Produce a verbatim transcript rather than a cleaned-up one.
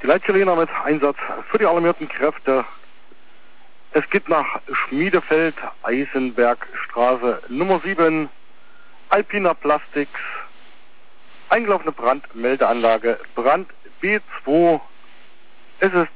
Leitchilener mit Einsatz für die alarmierten Kräfte. Es geht nach Schmiedefeld, Eisenbergstraße Nummer sieben, Alpina Plastics, eingelaufene Brandmeldeanlage, Brand B zwei. Es ist